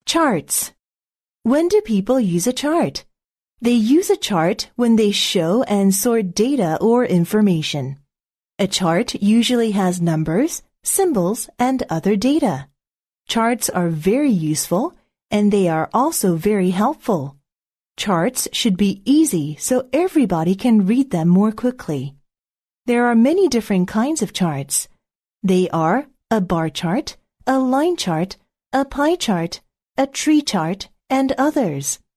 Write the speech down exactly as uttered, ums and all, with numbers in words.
Charts. When do people use a chart? They use a chart when they show and sort data or information. A chart usually has numbers, symbols, and other data. Charts are very useful, and they are also very helpful. Charts should be easy so everybody can read them more quickly. There are many different kinds of charts. They are a bar chart, a line chart, a pie chart, a tree chart, and others.